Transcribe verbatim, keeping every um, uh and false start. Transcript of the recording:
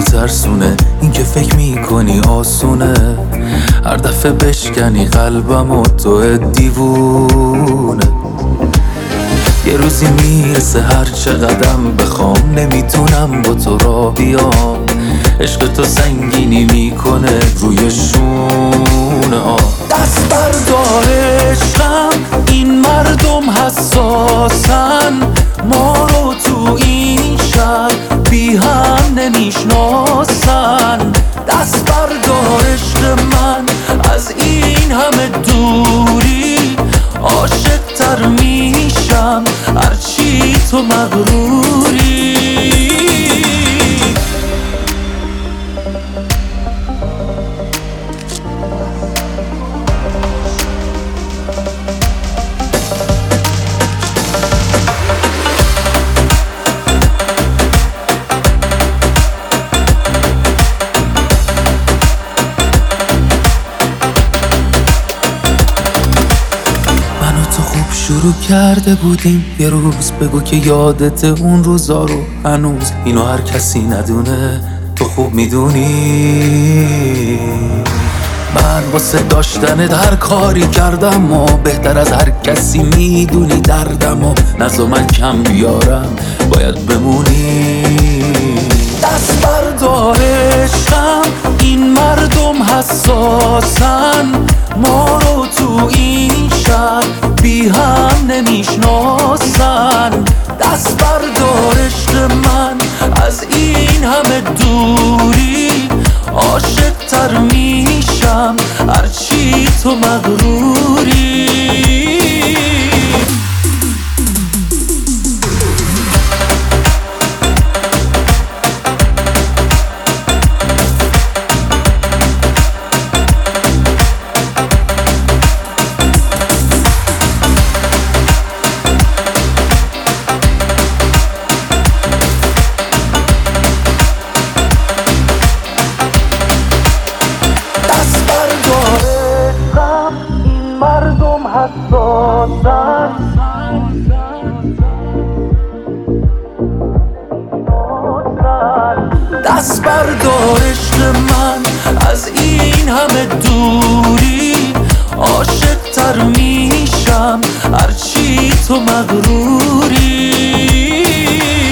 میترسونه این که فکر میکنی آسونه، هر دفعه بشکنی قلبم و تو دیوونه. یه روزی میرسه هر چقدرم بخوام نمیتونم با تو را بیام، عشق تو سنگینی میکنه روی شونه آه. دست بردار عشقم، این مردم حساسن، ما رو تو این شهر بی هم نمیشناسن. دست بردار عشق من، از این همه دوری عاشق تر میشم هرچی تو مغروری. شروع کرده بودیم یه روز، بگو که یادت اون روزا رو هنوز، اینو هر کسی ندونه تو خوب میدونی. من واسه داشتن هر کاری کردم و بهتر از هر کسی میدونی دردم و نزا من کم بیارم باید بمونی. دست بردار عشقم، این مردم حساسن، ما رو تو این شهر بی هم نمیشناسن. دست بردار عشق من، از این همه دوری عاشق تر میشم هرچی تو مغروری. دست بردار عشق من، از این همه دوری عاشق تر میشم هرچی تو مغروری.